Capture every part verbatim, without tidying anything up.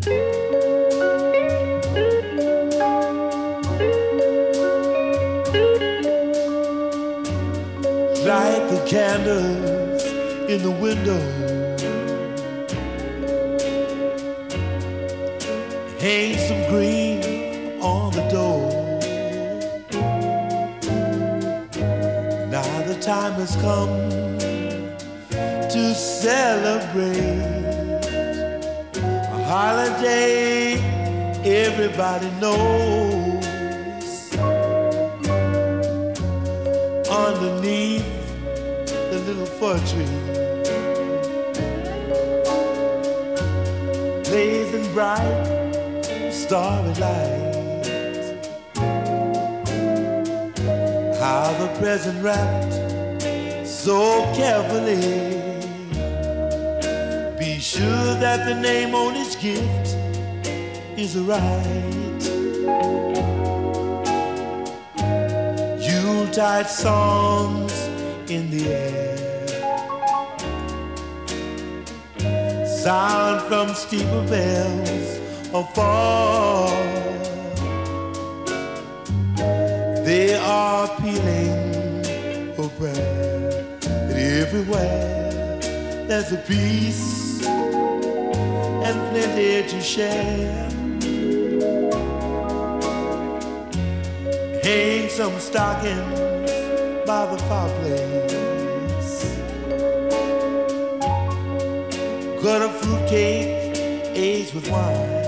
Light the candles in the window, hang some green on the door. Now the time has come to celebrate a holiday everybody knows. Underneath the little fir tree, blazing bright starry light, how the present wrapped so carefully. Be sure that the name on each gift is right. Yuletide songs in the air, sound from steeple bells afar. They are pealing for prayer, and everywhere there's a peace and plenty to share. Hang some stockings by the fireplace, cut a fruitcake aged with wine,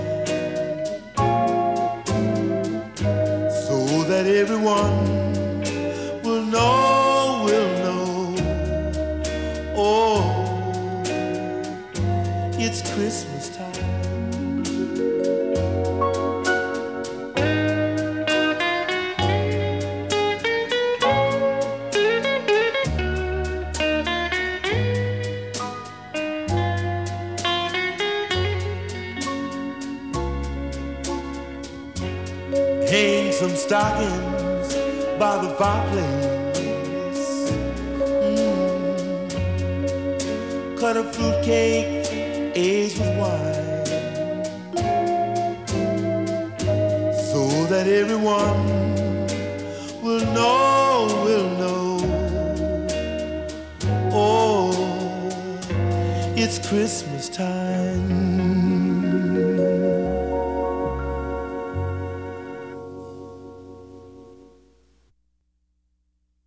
so that everyone will know, will know, oh, it's Christmas time. Hang some stockings by the fireplace, mm. Cut a fruitcake aged with wine, so that everyone will know, will know, oh, it's Christmas time.